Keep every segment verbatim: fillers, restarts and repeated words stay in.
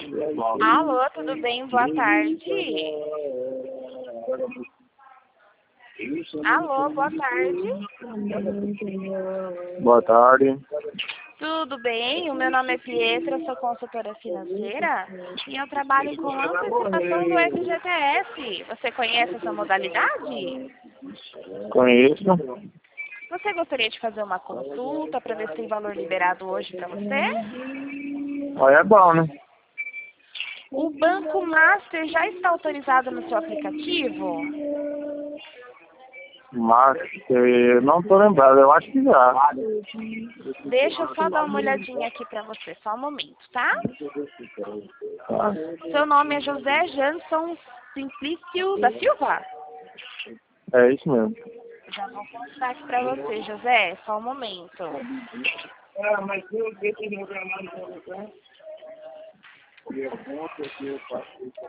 Alô, tudo bem? Boa tarde. Alô, boa tarde. Boa tarde. Tudo bem? O meu nome é Pietra, sou consultora financeira e eu trabalho com antecipação do F G T S. Você conhece essa modalidade? Conheço. Você gostaria de fazer uma consulta para ver se tem valor liberado hoje para você? Aí é bom, né? O Banco Master já está autorizado no seu aplicativo? Mas eu não tô lembrado, eu acho que já. Deixa eu só dar uma olhadinha aqui para você, só um momento, tá? Tá. Seu nome é José Jansson Simplício da Silva? É isso mesmo. Já vou contar aqui para você, José, só um momento. É, mas eu deixo de programar para você. Eu vou porque eu faço isso.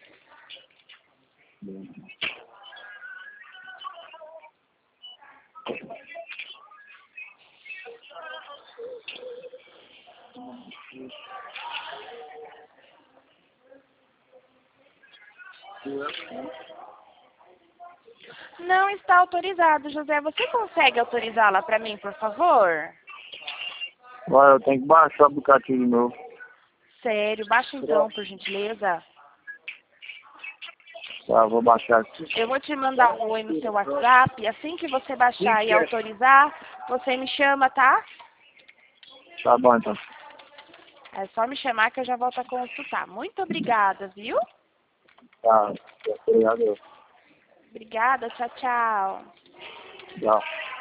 Não está autorizado, José. Você consegue autorizá-la para mim, por favor? Olha, eu tenho que baixar o aplicativo de novo. Sério, baixa então, por gentileza. Tá, vou baixar aqui. Eu vou te mandar um oi no seu WhatsApp. Assim que você baixar e autorizar, você me chama, tá? Tá bom, então. É só me chamar que eu já volto a consultar. Muito obrigada, viu? Tá, obrigado. Obrigada, tchau, tchau. Tchau.